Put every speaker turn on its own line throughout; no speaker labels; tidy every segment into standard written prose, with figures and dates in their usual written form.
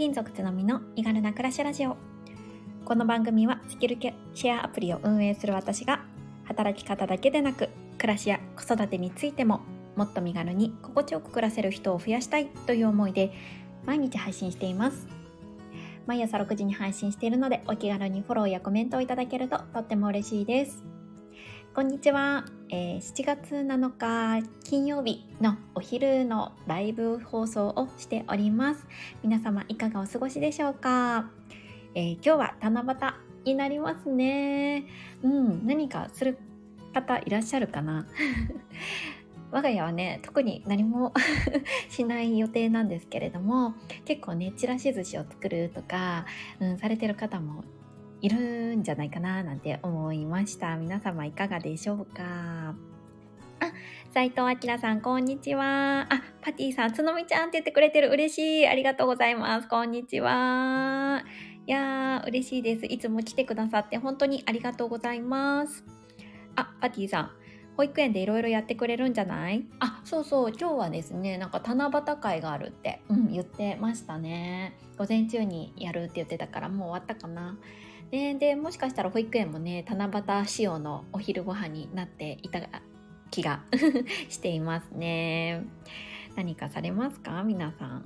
金属つのみの身軽な暮らしラジオ。この番組はスキルシェアアプリを運営する私が働き方だけでなく暮らしや子育てについてももっと身軽に心地よく暮らせる人を増やしたいという思いで毎日配信しています。毎朝6時に配信しているのでお気軽にフォローやコメントをいただけるととっても嬉しいです。こんにちは、7月7日金曜日のお昼のライブ放送をしております。皆様いかがお過ごしでしょうか。今日は七夕になりますね。何かする方いらっしゃるかな我が家はね特に何もしない予定なんですけれども、結構ねちらし寿司を作るとか、されてる方もいるんじゃないかななんて思いました。皆様いかがでしょうか。斉藤明さんこんにちは。パティさんつのみちゃんって言ってくれてる、嬉しい、ありがとうございます。こんにちは。いやー嬉しいです。いつも来てくださって本当にありがとうございます。パティさん保育園でいろいろやってくれるんじゃない？そう今日はですねなんか七夕会があるって、言ってましたね。午前中にやるって言ってたからもう終わったかな。でもしかしたら保育園もね七夕仕様のお昼ご飯になっていた気がしていますね。何かされますか皆さん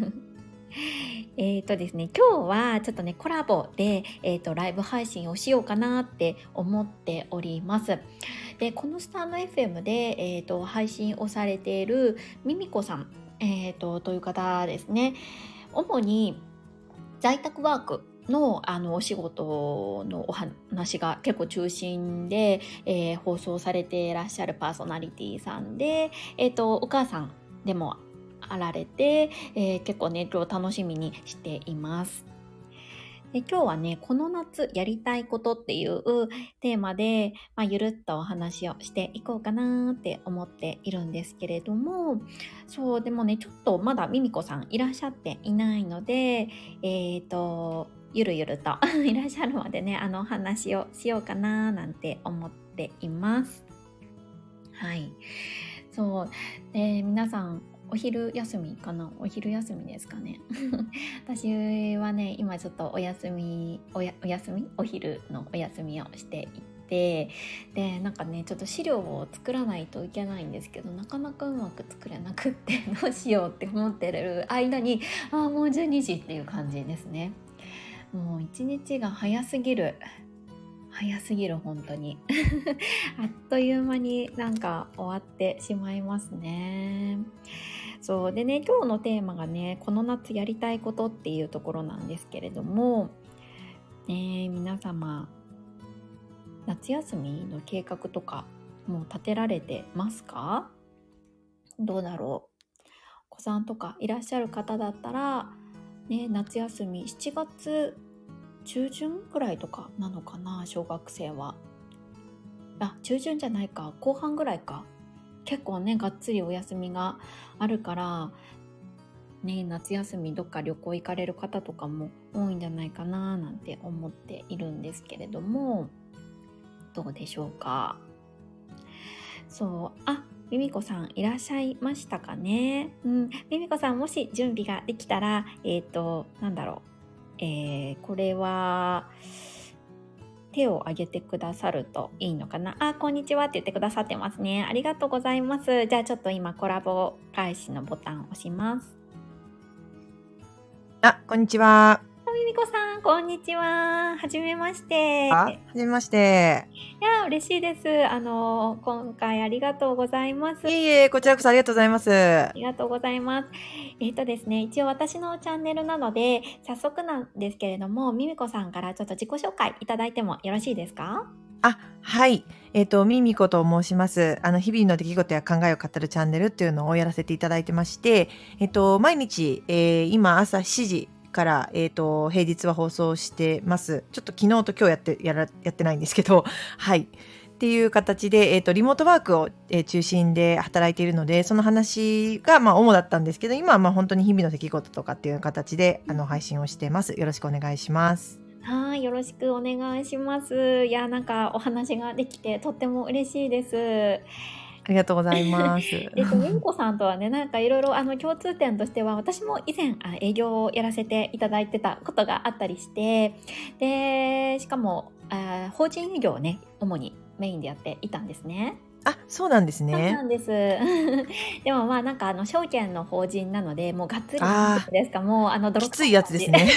ですね、今日はちょっとねコラボで、ライブ配信をしようかなって思っております。でこのスタンド FM で、配信をされているミミコさん、という方ですね。主に在宅ワークのお仕事のお話が結構中心で、放送されていらっしゃるパーソナリティさんで、お母さんでもあられて、結構ね今日楽しみにしています。で今日はねこの夏やりたいことっていうテーマで、ゆるっとお話をしていこうかなって思っているんですけれども、そうでもねちょっとまだミミコさんいらっしゃっていないので、ゆるゆるといらっしゃるまでねお話をしようかななんて思っています。はい、そうで皆さんお昼休みかな？お昼休みですかね私はね今ちょっとお昼のお休みをしていて、でなんかねちょっと資料を作らないといけないんですけどなかなかうまく作れなくってどうしようって思ってる間にもう12時っていう感じですね。もう一日が早すぎる本当にあっという間になんか終わってしまいますね。そうでね今日のテーマがねこの夏やりたいことっていうところなんですけれども、皆様夏休みの計画とかもう立てられてますか？どうだろう。お子さんとかいらっしゃる方だったら、夏休み7月中旬くらいとかなのかな、小学生は。中旬じゃないか、後半ぐらいか。結構ねがっつりお休みがあるからね、夏休みどっか旅行行かれる方とかも多いんじゃないかななんて思っているんですけれども、どうでしょうか。ミミコさんいらっしゃいましたかね。ミミコさんもし準備ができたらこれは手を挙げてくださるといいのかな。こんにちはって言ってくださってますね。ありがとうございます。じゃあちょっと今コラボ開始のボタンを押します。
こんにちは。
ミミコさんこんにちは。はじめまして。
はじめまして。
いや嬉しいです。今回ありがとうございます。
いえこちらこそありがとうございます。
ありがとうございます。ですね、一応私のチャンネルなので早速なんですけれども、ミミコさんからちょっと自己紹介いただいてもよろしいですか？
はい。ミミコと申します。日々の出来事や考えを語るチャンネルっていうのをやらせていただいてまして、毎日、今朝7時から、平日は放送してます。ちょっと昨日と今日やってないんですけど、はい。っていう形で、リモートワークを、中心で働いているので、その話が、主だったんですけど、今は本当に日々の出来事とかっていう形で配信をしてます。よろしくお願いします。
はい、よろしくお願いします。いや、なんかお話ができてとっても嬉しいです。
ありがとうございます。
みみこさんとはね、なんかいろいろ共通点としては、私も以前営業をやらせていただいてたことがあったりして、で、しかも法人営業をね、主にメインでやっていたんですね。
あ、そうなんです
そうな
ね。
んです。でもまあなんか証券の法人なので、もうがっつりなん
あ
ですか、もう
あ、
泥
きついやつ
臭い感じ。
ですね。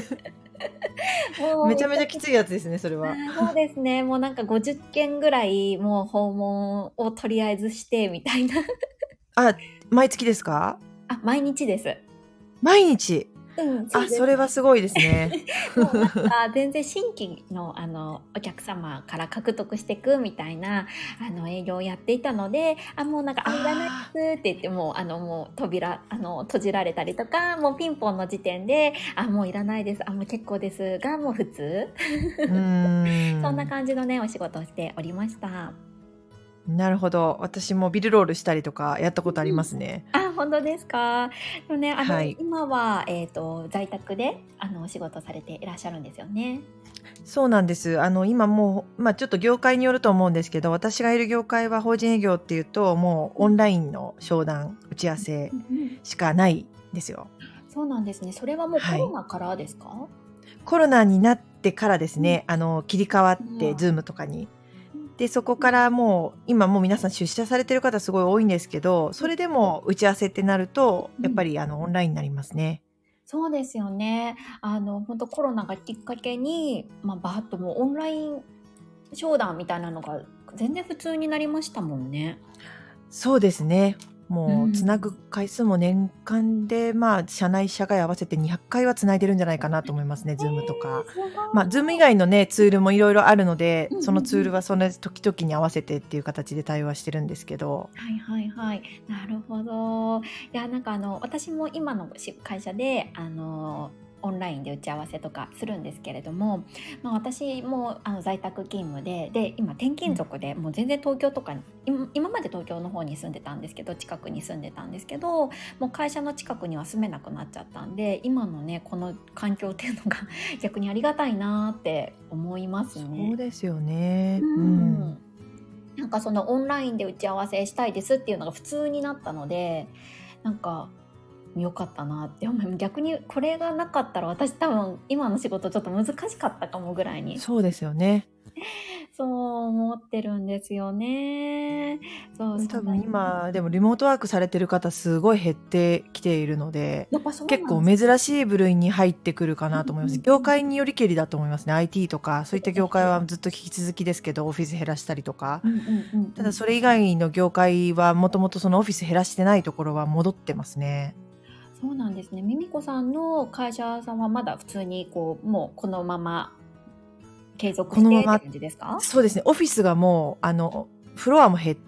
もう
めちゃめちゃきついやつですね、それは。
そうですね。もうなんか50件ぐらいもう訪問をとりあえずしてみたいな。
あ、毎月ですか？
毎日です。
毎日。あ、
そうです。
それはすごいですね。
もうなんか全然新規のお客様から獲得していくみたいな営業をやっていたので、もうなんかいらないですって言ってももう扉閉じられたりとか、もうピンポンの時点でもういらないです、もう結構ですがもう普通そんな感じのねお仕事をしておりました。
なるほど。私もビルロールしたりとかやったことありますね。
本当ですか？でもね、
はい。
今は、在宅でお仕事されていらっしゃるんですよね。
そうなんです。今もう、ちょっと業界によると思うんですけど、私がいる業界は法人営業っていうと、もうオンラインの商談、打ち合わせしかないんですよ。
そうなんですね。それはもうコ
はい。
ロナからですか？
コロナになってからですね、切り替わって、
うん
ズームとかに。で、そこからもう、今もう皆さん出社されてる方すごい多いんですけど、それでも打ち合わせってなると、やっぱりオンラインになりますね。
そうですよね。本当コロナがきっかけに、バーッともうオンライン商談みたいなのが全然普通になりましたもんね。
そうですね。もうつなぐ回数も年間で、社内社外合わせて200回はつないでるんじゃないかなと思いますね、ズームとか。
すごい。
ズーム以外のね、ツールもいろいろあるので、
うんうんうん
そのツールはその時々に合わせてっていう形で対応はしてるんですけど。
はいはいはい。なるほど。いや、なんか私も今の会社で、オンラインで打ち合わせとかするんですけれども、私も在宅勤務で今転勤族でもう全然東京とかに今まで東京の方に住んでたんですけど、近くに住んでたんですけど、もう会社の近くには住めなくなっちゃったんで、今のねこの環境っていうのが逆にありがたいなって思いますね。
そうですよね。
なんかそのオンラインで打ち合わせしたいですっていうのが普通になったので、なんか良かったなって思い、逆にこれがなかったら私多分今の仕事ちょっと難しかったかもぐらいに
そうですよね。
そう思ってるんですよね。
多分今でもリモートワークされてる方すごい減ってきているので、
やっぱそうなん
結構
です
珍しい部類に入ってくるかなと思います。業界によりけりだと思いますね。IT とかそういった業界はずっと引き続きですけど、オフィス減らしたりとか。ただそれ以外の業界はもともとそのオフィス減らしてないところは戻ってますね。
そうなんですね。ミミコさんの会社さんはまだ普通にもうこのまま継続してって感じですか？
そうですね。オフィスがもうフロアも減って、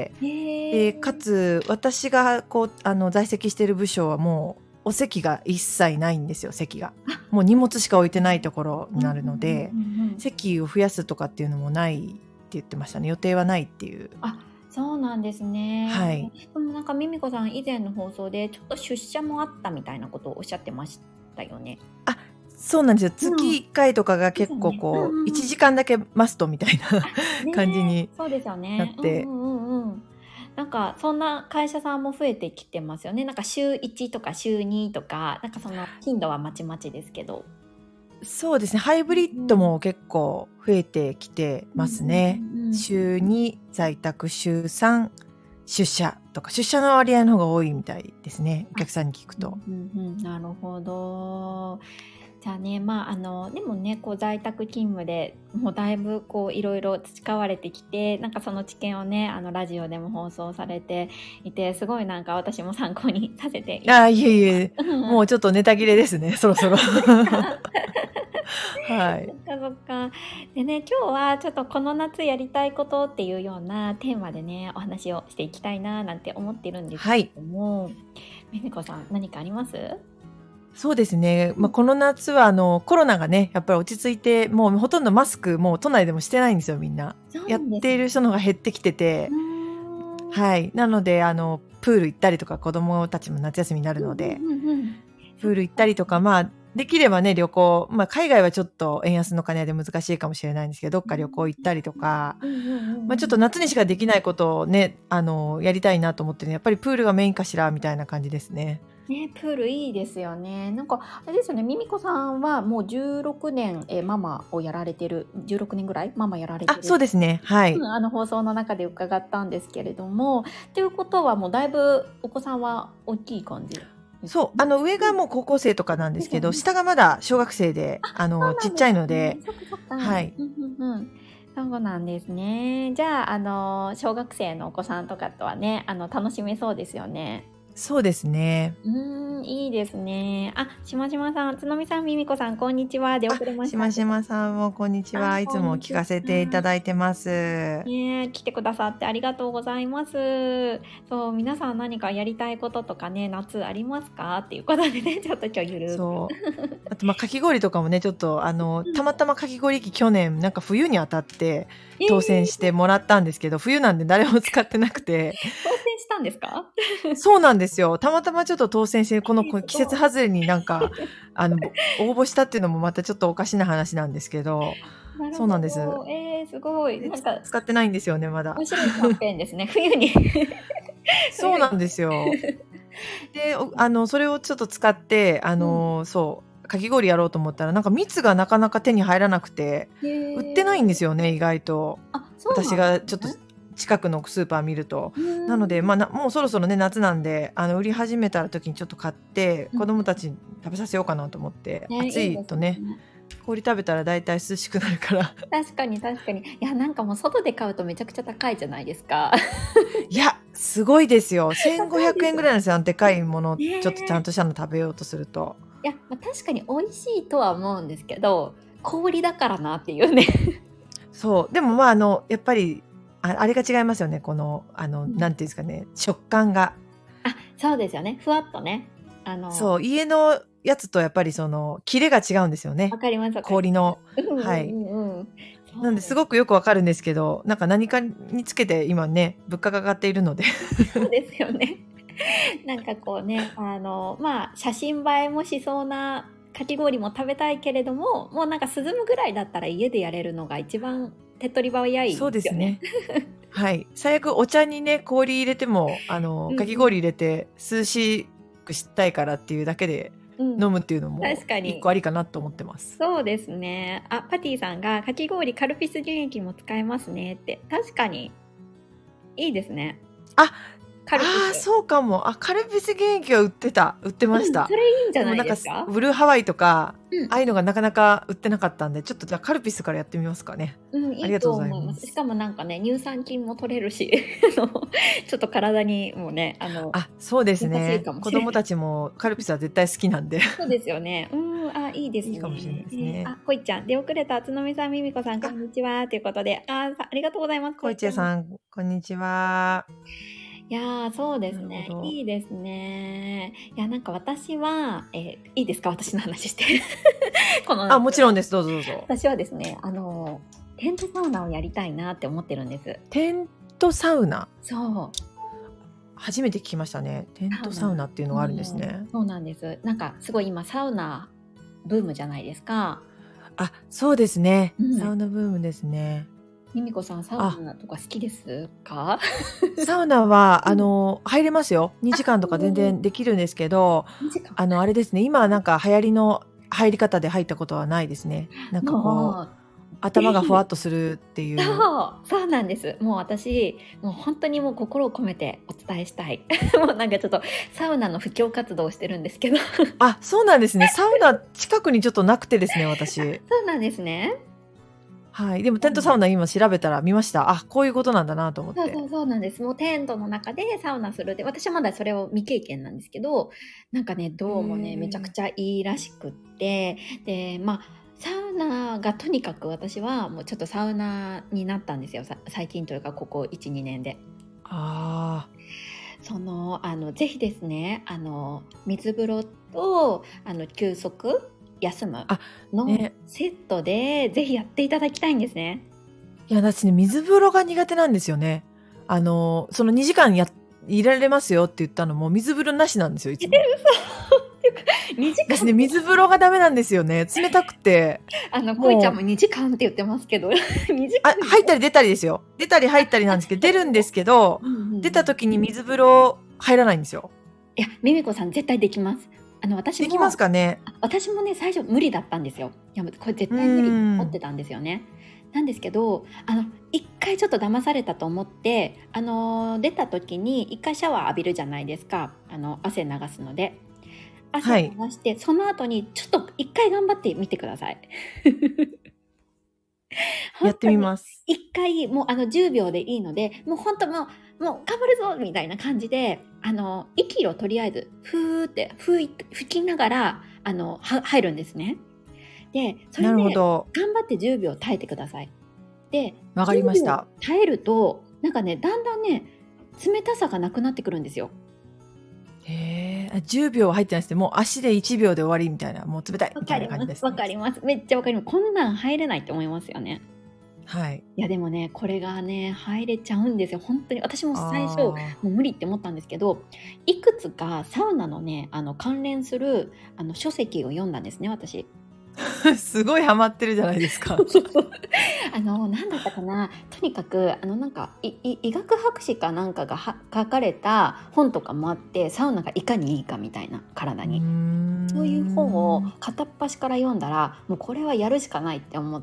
でかつ私が在籍している部署はもうお席が一切ないんですよ。席がもう荷物しか置いてないところになるので、席を増やすとかっていうのもないって言ってましたね。予定はないっていう。
そうなんですね。
はい。
でもなんかミミコさん以前の放送でちょっと出社もあったみたいなことをおっしゃってましたよね。
そうなんですよ。月1回とかが結構1時間だけマストみたいな感じに
そうですよね。
なって。
なんかそんな会社さんも増えてきてますよね。なんか週1とか週2とか、なんかその頻度はまちまちですけど。
そうですね。ハイブリッドも結構増えてきてますね。週2在宅、週3出社とか、出社の割合の方が多いみたいですね。お客さんに聞くと。
なるほど。じゃあね、でもね、在宅勤務でもうだいぶいろいろ培われてきて、なんかその知見をね、ラジオでも放送されていて、すごいなんか私も参考にさせていただいて。
いえいえ、もうちょっとネタ切れですね、そろそろ。はい。
そっか。でね、今日はちょっとこの夏やりたいことっていうようなテーマでね、お話をしていきたいななんて思ってるんですけども、ミミコさん何かあります？
そうですね。この夏はコロナがね、やっぱり落ち着いて、もうほとんどマスクもう都内でもしてないんですよ、みんな。やっている人の方が減ってきてて。はい。なのでプール行ったりとか、子供たちも夏休みになるので、プール行ったりとか、 できればね、旅行、まあ海外はちょっと円安の兼ね合いで難しいかもしれないんですけど、どっか旅行行ったりとか、まあちょっと夏にしかできないことをね、やりたいなと思ってね、やっぱりプールがメインかしら、みたいな感じですね。
ね、プールいいですよね。なんかあれですよね、ミミコさんはもう16年、ママをやられてる、16年ぐらいママやられて
あ、
る。
そうですね。はい。
放送の中で伺ったんですけれども、ということはもうだいぶお子さんは大きい感じですか？
そう、上がもう高校生とかなんですけど、
ですよね。
下がまだ小学生で、
そう
ちっちゃ
なんですね。
いので、
そっかそっか。
はい。
そうなんですね。じゃあ、小学生のお子さんとかとはね、楽しめそうですよね。
そうですね。
いいですね。あ、しましまさん、つのみさん、みみこさん、こんにちは。出遅れました。
しましまさんもこんにちは。いつも聞かせていただいてます。
ね、来てくださってありがとうございます。そう、皆さん何かやりたいこととかね、夏ありますかっていうことでね、ちょっと今日ゆるく。
そう。あと、かき氷とかもね、ちょっと、たまたまかき氷機去年、なんか冬に当たって当選してもらったんですけど、冬なんで誰も使ってなくて。
当選したんですか？
そうなんですよ。たまたまちょっと当選して、この季節外れになんか、応募したっていうのもまたちょっとおかしな話なんですけど、そうなんです。
すごい。なんか
使ってないんですよね、まだ。
面白いキャンペーンですね、冬に。
そうなんですよ。で、それをちょっと使って、そう、かき氷やろうと思ったら、なんか蜜がなかなか手に入らなくて、売ってないんですよね、意外と。私がちょっと近くのスーパー見ると。なので、もうそろそろね、夏なんで、売り始めた時にちょっと買って、子供たちに食べさせようかなと思って、暑いとね、氷食べたらだいたい涼しくなるから。
確かに。いや、なんかもう外で買うとめちゃくちゃ高いじゃないですか。
いや、すごいですよ。1500円ぐらいなんですよ。でかいもの、ちょっとちゃんとしたの食べようとすると。
いや、確かに美味しいとは思うんですけど、氷だからなっていうね。
そう。でもやっぱり、あれが違いますよね。この、なんていうんですかね、食感が。
あ、そうですよね。ふわっとね。
そう、家のやつとやっぱりキレが違うんですよね。
わかります。
氷の。はい。なんですごくよくわかるんですけど、なんか何かにつけて今ね、物価が上がっているので。
そうですよね。なんかこうね、写真映えもしそうなかき氷も食べたいけれども、もうなんか涼むぐらいだったら家でやれるのが一番手っ取り早いですよね。
そうですね。はい。最悪お茶にね、氷入れても、かき氷入れて涼しくしたいからっていうだけで飲むっていうのも一個ありかなと思ってます。
そうですね。あ、パティさんがかき氷カルピス原液も使えますねって。確かにいいですね。
そうかも。カルピス原液は売ってました。
それいいんじゃないですか？
ブルーハワイとか、ああいうのがなかなか売ってなかったんで、ちょっとじゃあカルピスからやってみますかね。ありがとうございます。
しかもなんかね、乳酸菌も取れるし、ちょっと体にもね、
そうですね。子供たちもカルピスは絶対好きなんで。
そうですよね。いいですね。
いいかもしれないですね。
こいちゃん、出遅れたつのみさん、みみこさん、こんにちは。ということで、ありがとうございます。
こいちさん、こんにちは。
いやそうですね。いいですね。いや、なんか私は、いいですか？私の話して。
もちろんです。どうぞ。
私はですね、テントサウナをやりたいなって思ってるんです。
テントサウナ？
そう。
初めて聞きましたね。テントサウナっていうのがあるんですね。
そうなんです。なんかすごい今サウナブームじゃないですか。
そうですね。サウナブームですね。
ミミコさん、サウナとか好きですか？
サウナは、入れますよ。2時間とか全然できるんですけど、あれですね、今なんか流行りの入り方で入ったことはないですね。なんかこう、頭がふわっとするっていう。
そうなんです。もう私、もう本当にもう心を込めてお伝えしたい。もうなんかちょっとサウナの布教活動をしてるんですけど。
そうなんですね。サウナ近くにちょっとなくてですね、私。
そうなんですね。
はい。でもテントサウナ今調べたら見ました。こういうことなんだなと思って。
そうなんです。もうテントの中でサウナするで、私はまだそれを未経験なんですけど、なんかね、どうもね、めちゃくちゃいいらしくって、で、サウナがとにかく私はもうちょっとサウナになったんですよ。最近というかここ 1,2 年で。ぜひですね、水風呂と休息休むのセットでぜひやっていただきたいんですね。
いや、私ね、水風呂が苦手なんですよね。その2時間いられますよって言ったのも水風呂なしなんですよ、いつも。
って 2時間
ですね、水風呂がダメなんですよね。冷たくて。
こいちゃんも2時間って言ってますけど、2時間
入ったり出たりですよ。出たり入ったりなんですけど、出るんですけど、出た時に水風呂入らないんですよ。
いや、ミミコさん絶対できます。私も
できますかね。
私もね、最初無理だったんですよ。いや、これ絶対無理って思ってたんですよね。なんですけど、一回ちょっと騙されたと思って、出た時に一回シャワー浴びるじゃないですか。汗流すので。汗流して、その後にちょっと一回頑張ってみてください。
やってみます。
一回もう10秒でいいので、もう本当もう頑張るぞみたいな感じで、息をとりあえずふーって吹きながら入るんですね。で、それで頑張って10秒耐えてください。で、
わかりました。
耐えるとなんかね、だんだんね、冷たさがなくなってくるんですよ。
へえ、10秒入ってないですね。もう足で1秒で終わりみたいな、もう冷たいみたいな感じですね。
わかります。めっちゃわかります。こんなん入れないって思いますよね。
はい。
いやでもね、これがね、入れちゃうんですよ。本当に私も最初もう無理って思ったんですけど、いくつかサウナのね、関連する書籍を読んだんですね、私。
すごいハマってるじゃないですか。
何だったかな、とにかくなんか医学博士かなんかが書かれた本とかもあって、サウナがいかにいいかみたいな、体にそういう本を片っ端から読んだら、もうこれはやるしかないって思って、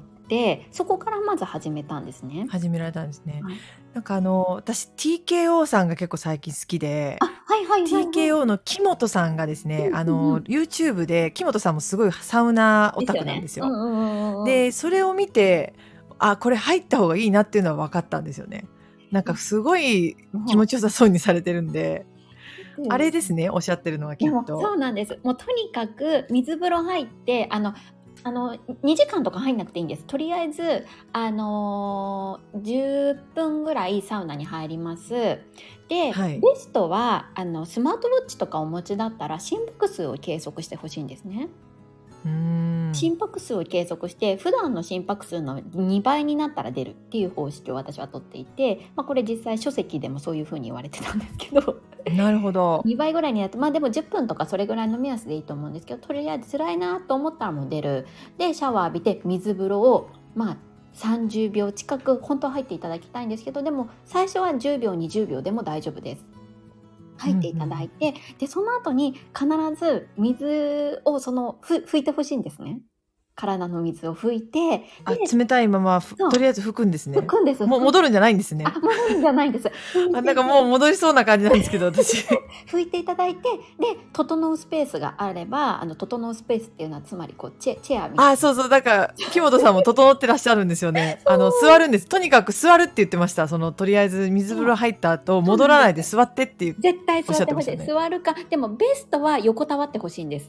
そこからまず始めたんですね。
始められたんですね。なんか私 TKO さんが結構最近好きで、TKO の木本さんがですね、YouTube で木本さんもすごいサウナオタクなんですよ。で、それを見て、これ入った方がいいなっていうのは分かったんですよね。なんかすごい気持ちよさそうにされてるんで、あれですね、おっしゃってるのはきっと。
そうなんです。もうとにかく水風呂入って2時間とか入んなくていいんです。とりあえず10分ぐらいサウナに入ります。で、ベストはスマートウォッチとかお持ちだったら心拍数を計測してほしいんですね。心拍数を計測して、普段の心拍数の2倍になったら出るっていう方式を私は取っていて、これ実際書籍でもそういう風に言われてたんですけど、
なるほど。
2倍ぐらいになって、でも10分とかそれぐらいの目安でいいと思うんですけど、とりあえず辛いなと思ったらもう出る。でシャワー浴びて水風呂を30秒近く本当は入っていただきたいんですけど、でも最初は10秒20秒でも大丈夫です。入っていただいて、でその後に必ず水を拭いてほしいんですね。体の水を拭いて、
冷たいままとりあえず拭くんですね。
拭くんです。
もう戻るんじゃないんですね。
戻るんじゃないんです。
なんかもう戻りそうな感じなんですけど、私。
拭いていただいて、で整うスペースがあれば、整うスペースっていうのはつまりチェアみたいな。
そうそう、だから木本さんも整ってらっしゃるんですよね。座るんです。とにかく座るって言ってました。とりあえず水風呂入った後戻らないで座ってっていう。
絶対座ってほしい。座るか、でもベストは横たわってほしいんです。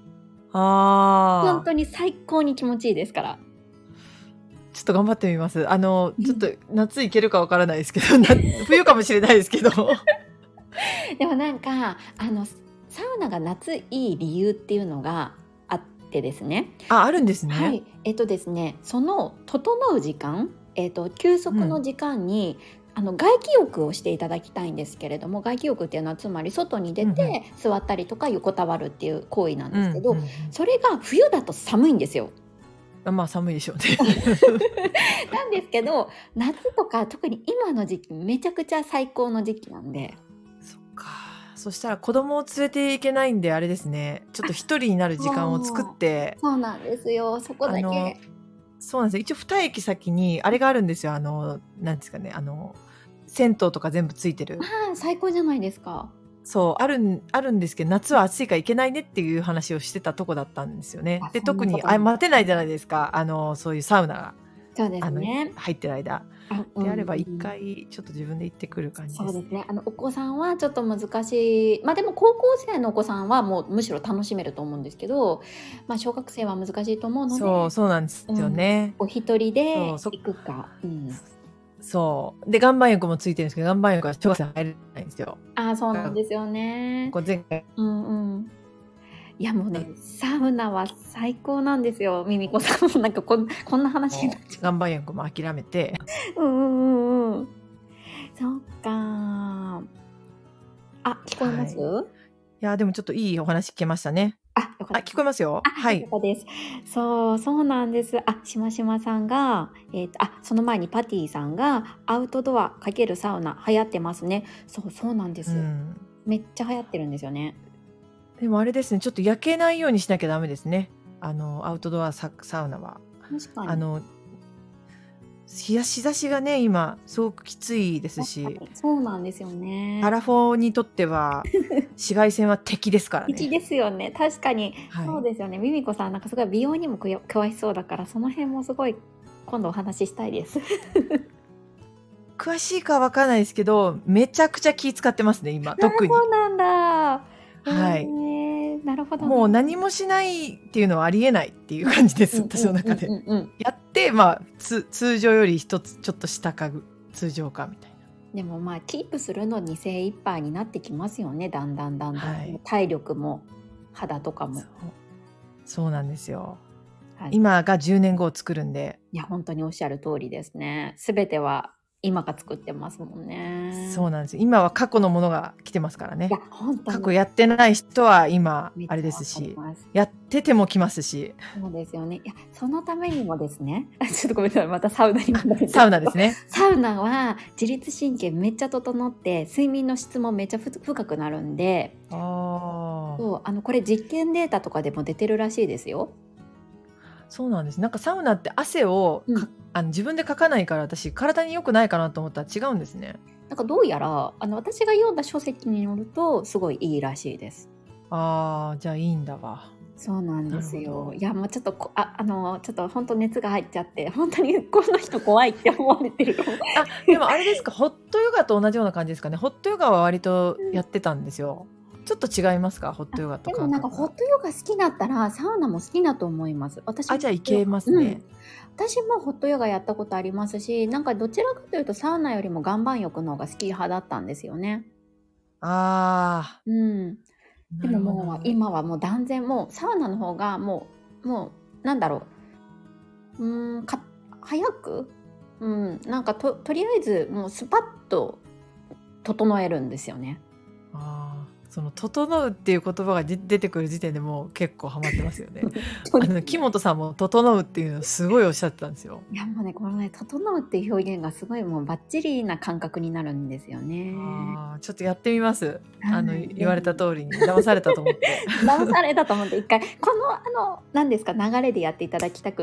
本当に最高に気持ちいいですから。
ちょっと頑張ってみます。ちょっと夏行けるかわからないですけど、冬かもしれないですけど。
でもなんかサウナが夏いい理由っていうのがあってですね。
あるんですね。
はい。ですね、その整う時間、休息の時間に、外気浴をしていただきたいんですけれども、外気浴っていうのはつまり外に出て座ったりとか横たわるっていう行為なんですけど、それが冬だと寒いんですよ。
寒いでしょうね。
なんですけど、夏とか特に今の時期めちゃくちゃ最高の時期なんで。
そっか。そしたら子供を連れていけないんであれですね。ちょっと一人になる時間を作って。
そうなんですよ。そこだけ。
そうなんですよ。一応2駅先にあれがあるんですよ。なんですかね。銭湯とか全部ついてる。
最高じゃないですか。
そうあるんですけど、夏は暑いから行けないねっていう話をしてたとこだったんですよね。で特に待てないじゃないですか、そういうサウナが。
そうですね。
入ってる間であれば一回ちょっと自分で行ってくる感じですね。
そうですね。お子さんはちょっと難しい。でも高校生のお子さんはもうむしろ楽しめると思うんですけど、小学生は難しいと思うので。
そうなんですよね。
お一人で行くか。
そうで岩盤浴もついてるんですけど、岩盤浴は小学生入れないんですよ。
そうなんですよね。
前回
いやもうね、サウナは最高なんですよ。ミミコさんもなんかこんな話になっちゃう。
岩盤浴も諦めて。
そっか。聞こえます？
や、でもちょっといいお話聞けましたね。
あ、よかった。
聞こえますよ。は
よ
い。
かったです。そうなんです。しましまさんが、その前にパティさんが、アウトドア×サウナ流行ってますね。そうなんで
う
す。
ん。
めっちゃ流行ってるんですよね。
でもあれですね、ちょっと焼けないようにしなきゃダメですね。アウトドアサウナは。
確かに。
日差しがね、今、すごくきついですし、
そうなんですよね。
アラフォーにとっては、紫外線は敵ですから
敵
ね。
ですよね。確かに。
はい。
そうですよね。ミミコさん、なんかすごい美容にも詳しそうだから、その辺もすごい今度お話ししたいです。
詳しいかは分からないですけど、めちゃくちゃ気使ってますね、今、特に。
そうなんだ。
はい。
なるほど。
もう何もしないっていうのはありえないっていう感じです、私の中で。やって、まあ、通常より一つちょっと下か通常かみたいな。
でもまあキープするのに精一杯になってきますよね、だんだん、はい、体力も肌とかも。
そうなんですよ、はい、今が10年後を作るんで。
いや本当におっしゃる通りですね。全ては今が作ってますもんね。
そうなんです。今は過去のものが来てますからね。
いや本当に
過去やってない人は今あれですし、やってても来ますし。
そうですよね。いやそのためにもですね、ちょっとごめんなさい、またサウナに戻る。
サウナですね。
サウナは自律神経めっちゃ整って睡眠の質もめっちゃ深くなるんで、これ実験データとかでも出てるらしいですよ。
そうなんです。なんかサウナって汗を自分でかかないから、私体に良くないかなと思ったら違うんですね。
なんかどうやら私が読んだ書籍によるとすごいいいらしいです。
じゃあいいんだわ。
そうなんですよ。いやもうちょっとちょっと本当熱が入っちゃって本当にこの人怖いって思われてる。
でもあれですか、ホットヨガと同じような感じですかね。ホットヨガは割とやってたんですよ。ちょっと違いますか、ホットヨガと。
でもなんかホットヨガ好きだったらサウナも好きだと思います。私
じゃあいけますね。
私もホットヨガやったことありますし、なんかどちらかというとサウナよりも岩盤浴の方が好き派だったんですよね。でももう今はもう断然もうサウナの方がもうなんだろう、早く、なんかとりあえずもうスパッと整えるんですよね。
その整うっていう言葉が出てくる時点でもう結構ハマってますよね。木本さんも整うっていうのすごいおっしゃってたんですよ。
いやもうね、このね、整うっていう表現がすごいもうバッチリな感覚になるんですよね。
ちょっとやってみます。言われた通りに騙されたと思って。
騙されたと思って一回この何ですか流れでやっていただきたくって。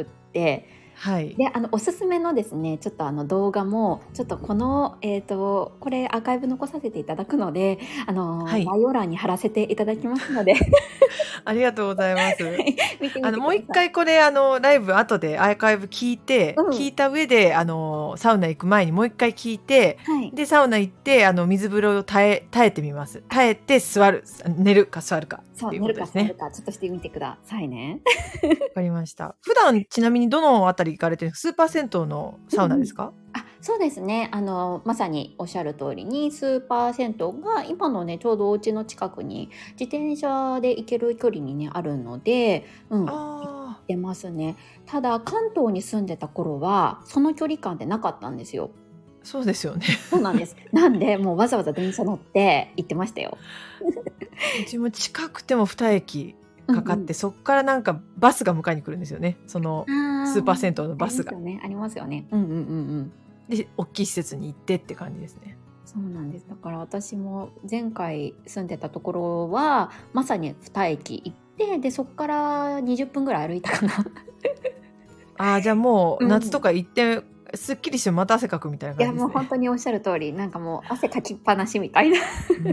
はい、
でおすすめのですねちょっと動画もちょっとこのこれアーカイブ残させていただくので概要欄に貼らせていただきますので
ありがとうございますもう一回これライブ後でアーカイブ聞いて、聞いた上でサウナ行く前にもう一回聞いて、でサウナ行って水風呂を耐えてみます。耐えて寝るか座るかっていうことですね。
寝るか座るかちょっとしてみてくださいね。
わかりました。普段ちなみにどのあたり行かれてるんですか？スーパー銭湯のサウナですか？
そうですね。まさにおっしゃる通りにスーパー銭湯が今のねちょうどお家の近くに自転車で行ける距離にねあるので、行ってますね。ただ関東に住んでた頃はその距離感ってなかったんですよ。
そうですよね。
そうなんです。なんでもうわざわざ電車乗って行ってましたよ。
うちも近くても2駅かかって、そっからなんかバスが迎えに来るんですよね。そのスーパー銭湯のバスが。
ありますよね。
で大きい施設に行ってって感じですね。
そうなんです。だから私も前回住んでたところはまさに2駅行ってでそっから20分ぐらい歩いたかな。
じゃあもう夏とか行って、すっきりしてまた汗かくみたいな感じですね。
いやもう本当におっしゃる通りなんかもう汗かきっぱなしみたいな。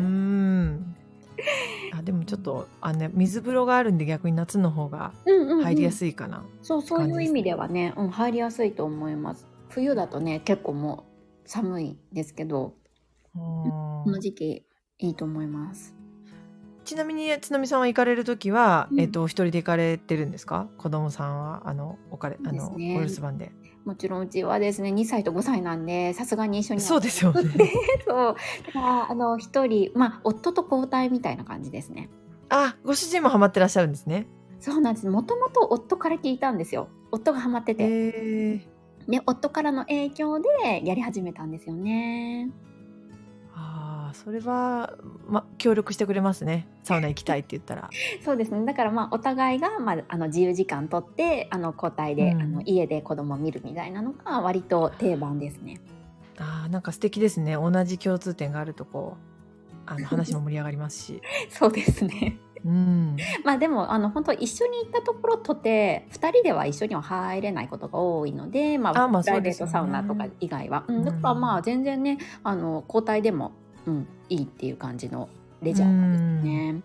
でもちょっと水風呂があるんで逆に夏の方が入りやすいかな、
そういう意味ではね、入りやすいと思います。冬だとね結構もう寒いですけどこの時期いいと思います。
ちなみに津波さんは行かれるときは、一人で行かれてるんですか？子供さんはお留守番で。
もちろんうちはですね2歳と5歳なんでさすがに一緒に
そうですよね。
そうだから一人夫と交代みたいな感じですね。
ご主人もハマってらっしゃるんですね。
そうなんです。もともと夫から聞いたんですよ。夫がハマってて、で夫からの影響でやり始めたんですよね。
それは、協力してくれますね。サウナ行きたいって言ったら。
そうですね。だからお互いが、自由時間取って交代で、家で子供を見るみたいなのが割と定番ですね。
なんか素敵ですね。同じ共通点があると話も盛り上がりますし。
そうですね。でも本当一緒に行ったところとて2人では一緒には入れないことが多いので、プライベートサウナとか以外は、だから全然ね交代でも、いいっていう感じのレジャーなんですね。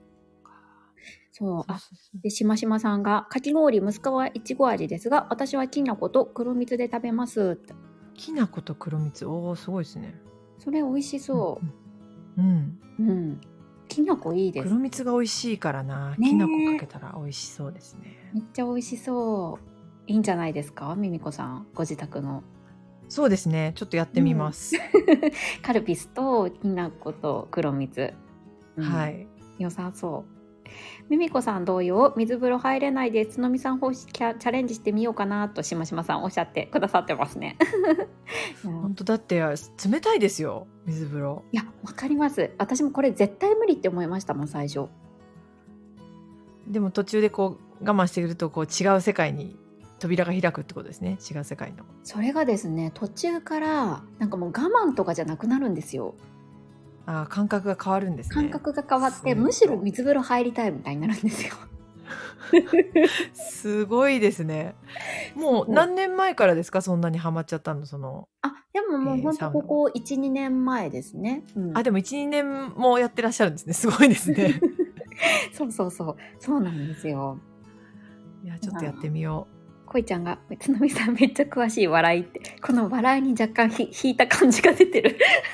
そうでしましまさんがかき氷息子はいちご味ですが私はきな粉と黒蜜で食べます。
きな粉と黒蜜、すごいですね。
それ美味しそう。きな粉いいです。
黒蜜が美味しいからな、きな粉かけたら美味しそうですね。
めっちゃ美味しそう。いいんじゃないですか、ミミコさんご自宅の。
そうですね、ちょっとやってみます。
カルピスときな粉と黒蜜、
はい、
良さそう。ミミコさん同様水風呂入れないでつのみさん方式チャレンジしてみようかなとしましまさんおっしゃってくださってますね。
本当だって冷たいですよ水風呂。
いやわかります。私もこれ絶対無理って思いましたもん最初。
でも途中で我慢してくると違う世界に扉が開くってことですね。違う世界の。
それがですね途中からなんかもう我慢とかじゃなくなるんですよ。
感覚が変わるんですね。
感覚が変わってむしろ水風呂入りたいみたいになるんですよ。
すごいですね。もう何年前からですか、そんなにハマっちゃったの？
でももう本当ここ 1,2 年前ですね。
でも 1,2 年もやってらっしゃるんですね。すごいですね。
そうなんですよ。
いやちょっとやってみよ
う。こいちゃんがつのみさんめっちゃ詳しい笑いって、この笑いに若干引いた感じが出てる。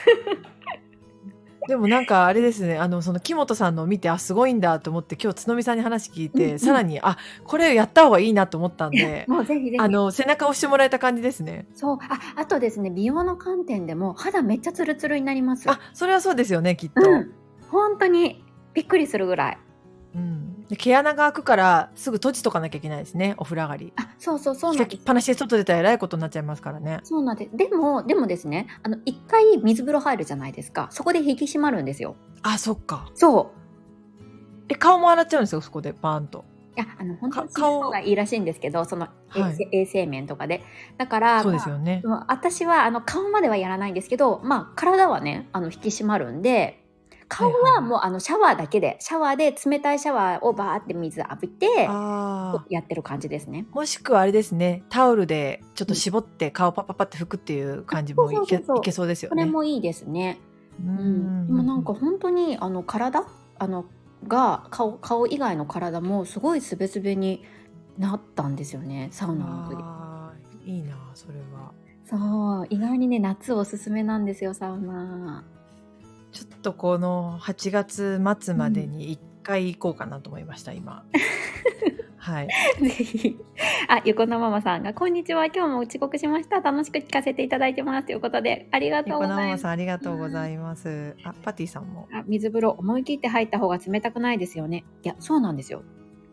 でもなんかあれですね、その木本さんのを見てすごいんだと思って今日つのみさんに話聞いて、さらにこれやった方がいいなと思ったんで
もうぜひぜひ
背中押してもらえた感じですね。
そうあとですね美容の観点でも肌めっちゃツルツルになります。
それはそうですよねきっと。
本当にびっくりするぐらい。
で毛穴が開くからすぐ閉じとかなきゃいけないですね、お風呂上がり。
そうなん
です。開きっぱなしで外出たらえらいことになっちゃいますからね。
そうなんです。でもですね一回水風呂入るじゃないですか。そこで引き締まるんですよ。
そっか。
そう
顔も洗っちゃうんですよそこでバーンと。
いや本当に顔がいいらしいんですけどその衛生面とかでだから
そうですよね。
私は顔まではやらないんですけど体はね引き締まるんで顔はもうシャワーだけで冷たいシャワーをバーって水浴びてやってる感じですね。
もしくはあれですね、タオルでちょっと絞って顔パッパッパって拭くっていう感じもいけそうですよね。
それもいいですね。でもなんか本当に体が顔以外の体もすごいスベスベになったんですよね、サウナの時。
いいなそれは。
そう意外にね夏おすすめなんですよサウナ。
ちょっとこの8月末までに1回行こうかなと思いました、今。はい。
ぜひ。横のママさんがこんにちは、今日も遅刻しました。楽しく聞かせていただいてますということでありがとうございます。
横のママさんありがとうございます。パティさんも。
水風呂思い切って入った方が冷たくないですよね。いやそうなんですよ。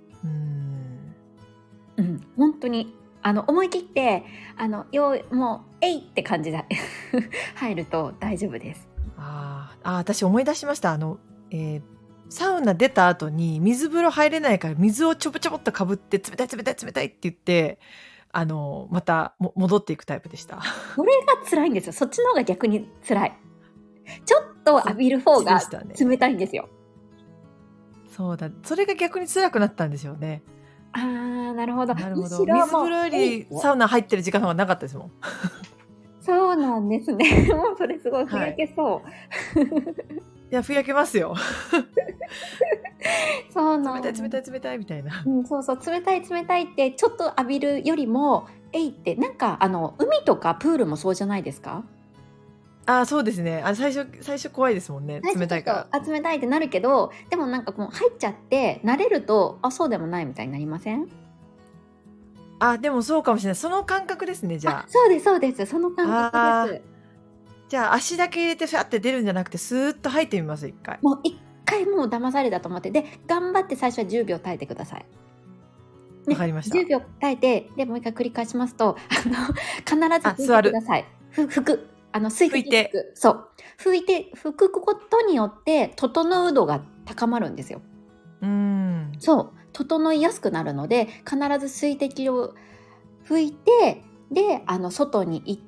本当に思い切ってもうえいって感じで入ると大丈夫です。
私思い出しました。サウナ出た後に水風呂入れないから水をちょぼちょぼっとかぶって冷たい冷たい冷たいって言ってまた戻っていくタイプでした。
これが辛いんですよ。そっちの方が逆に辛い。ちょっと浴びる方が冷たいんですよ。
そうだ、それが逆に辛くなったんでしょうね。
なるほど。
水風呂よりサウナ入ってる時間の方がなかったですもん。
そうなんですね。もうそれすごいふやけそう。
いやふやけますよ。
そうなん
冷たい冷たい冷たいみたいな。
そう冷たい冷たいってちょっと浴びるよりもってなんか海とかプールもそうじゃないですか？
そうですね。最初怖いですもんね。冷たいから。
冷たいってなるけど、でもなんかもう入っちゃって慣れるとそうでもないみたいになりません？
でもそうかもしれない。その感覚ですね。じゃあ
そうですそうです。その感覚です。
じゃあ足だけ入れてファって出るんじゃなくてスーッと入ってみます。一回
もう騙されたと思ってで頑張って最初は10秒耐えてください。
わかりました。
10秒耐えてでもう一回繰り返しますと必ず拭いてください。拭く水滴
拭いて
そう。拭くことによって、整う度が高まるんですよ。そう。整いやすくなるので、必ず水滴を拭いて、で、外に行って、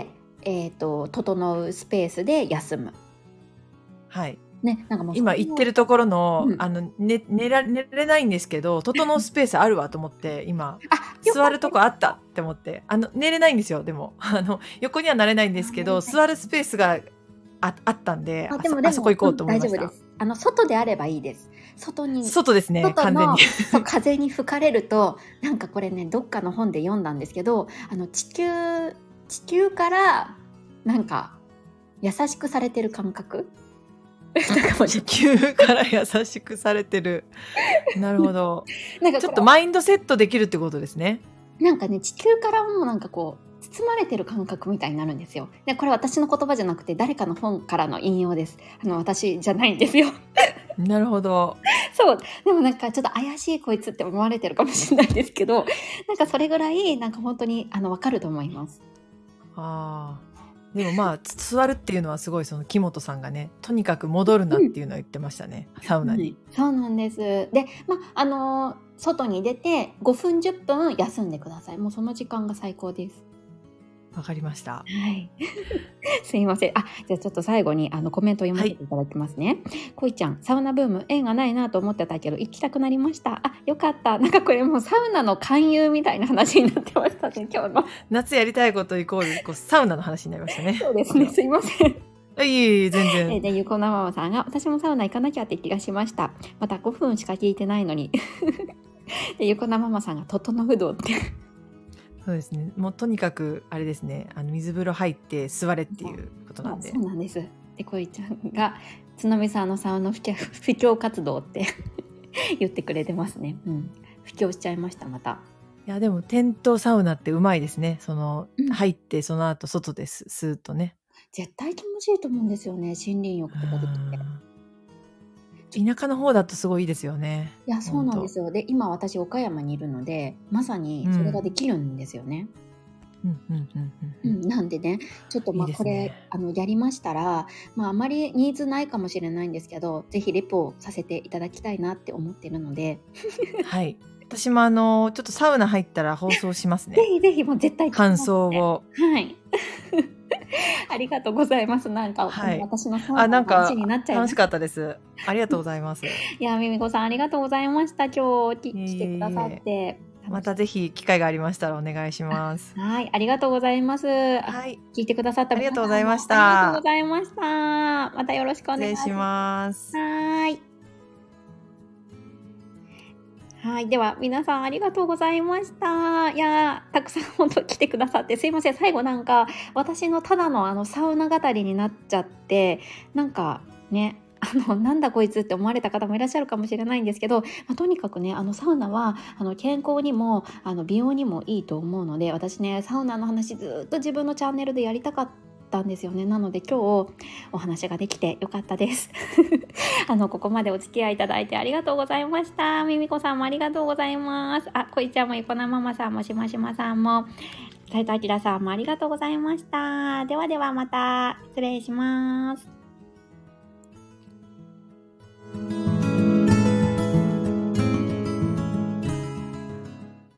整うスペースで休む。
はい。
ね、なんかもう
今言ってるところの、
うん
寝れないんですけど、整うスペースあるわと思って、今、座るとこあったって思って、寝れないんですよ、でも。横にはなれないんですけど、座るスペースがあったんで、
でも
あそこ行こうと思いました。
大丈夫です。外であればいいです。外
ですね、完全に。
そう風に吹かれると、なんかこれね、どっかの本で読んだんですけど、地球からなんか優しくされてる感覚
地球から優しくされてる。なるほど。
なんか
ちょっとマインドセットできるってことですね。
なんかね、地球からもなんかこう包まれてる感覚みたいになるんですよ。で、これ私の言葉じゃなくて誰かの本からの引用です。私じゃないんですよ。
なるほど。
そう。でもなんかちょっと怪しいこいつって思われてるかもしれないですけど、なんかそれぐらいなんか本当にわかると思います。
ああ。でもまあ座るっていうのはすごい、その木本さんがね、とにかく戻るなっていうのを言ってましたね、サウナに。
そうなんです。で、外に出て5分10分休んでください。もうその時間が最高です。
わかりました。
はい。すいません。じゃあちょっと最後にコメントを読ませていただきますね。こいちゃん、サウナブーム縁がないなと思ってたけど行きたくなりました。よかった。なんかこれもうサウナの勧誘みたいな話になってましたね、今日の。
夏やりたいことイコールこうサウナの話になりましたね。
そうですね。すいません。
いい全然。
で、ゆこなママさんが、私もサウナ行かなきゃって気がしました。また5分しか聞いてないのに。で、ゆこなママさんが、整う度って。
そうですね。もうとにかくあれですね。水風呂入って座れっていうことなんで。
そうなんです。で、こいちゃんが津波さんのサウナ布教活動って言ってくれてますね。布教しちゃいましたまた。
いやでもテントサウナってうまいですね。入ってその後外でスーッとね。
絶対気持ちいいと思うんですよね。森林浴とかできて。
田舎の方だとすごいいいですよね。
いや、そうなんですよ。で、今私岡山にいるので、まさにそれができるんですよね。なんでね、ちょっとこれやりましたら、あまりニーズないかもしれないんですけど、ぜひレポさせていただきたいなって思ってるので。
はい。私もちょっとサウナ入ったら放送しますね。
ぜひぜひもう絶対
感想を。
はい。ありがとうございます。なんか、私のサウナの話になっちゃいました。
楽しかったです。ありがとうございます。
いや、みみこさんありがとうございました。今日来てくださって。
またぜひ機会がありましたらお願いします。
はい、ありがとうございます。はい、聞いてくださった
ありがとうございました。
ありがとうございました。またよろしくお願いします。はい。はい。では、皆さんありがとうございました。いやたくさん本当来てくださってすいません。最後なんか、私のただのサウナ語りになっちゃって、なんかね、なんだこいつって思われた方もいらっしゃるかもしれないんですけど、とにかくね、サウナは健康にも美容にもいいと思うので、私ね、サウナの話ずっと自分のチャンネルでやりたかったんですよね。なので今日お話ができてよかったですここまでお付き合いいただいてありがとうございました。みみこさんもありがとうございます。こいちゃんもゆこなママさんもしましまさんも斉藤あきらさんもありがとうございました。ではではまた失礼します。